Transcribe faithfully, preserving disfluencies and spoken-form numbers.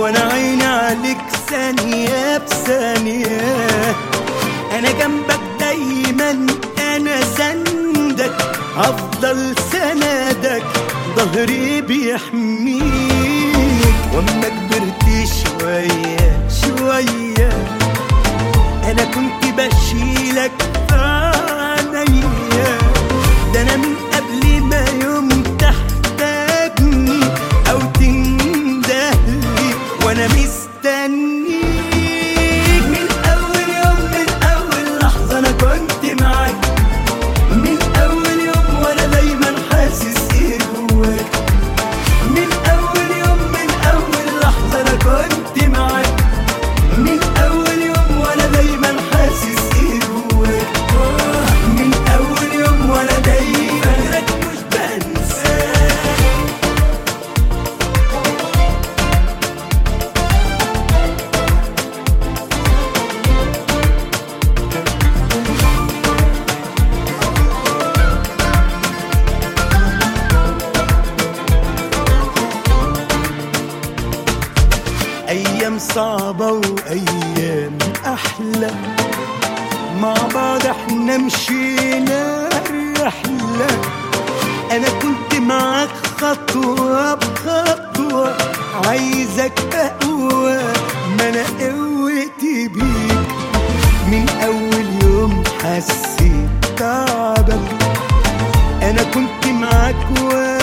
وانا عيني عليك ثانية بثانية. انا جنبك دايما، انا سندك، هفضل سندك، ظهري بيحميك. واما كبرت شوية شوية انا كنت بشيلك في عينيا. ده انا من قبل ما يوم تحتاجني او تندهلي وانا مستنيك. من اول يوم، من اول لحظة انا كنت معاك. من اول يوم وانا دايما حاسس ايه جواك. من اول يوم، من اول لحظة انا كنت معاك. من اول يوم وانا دايما حاسس ايه جواك. من اول يوم وانا دايما فاكرك مش بنساك. أيام صعبة وأيام أحلى، مع بعض احنا مشينا الرحلة. أنا كنت معاك خطوة بخطوة، عايزك أقوى ما أنا قوتي بيك. من أول يوم حسيت تعبك، أنا كنت معاك و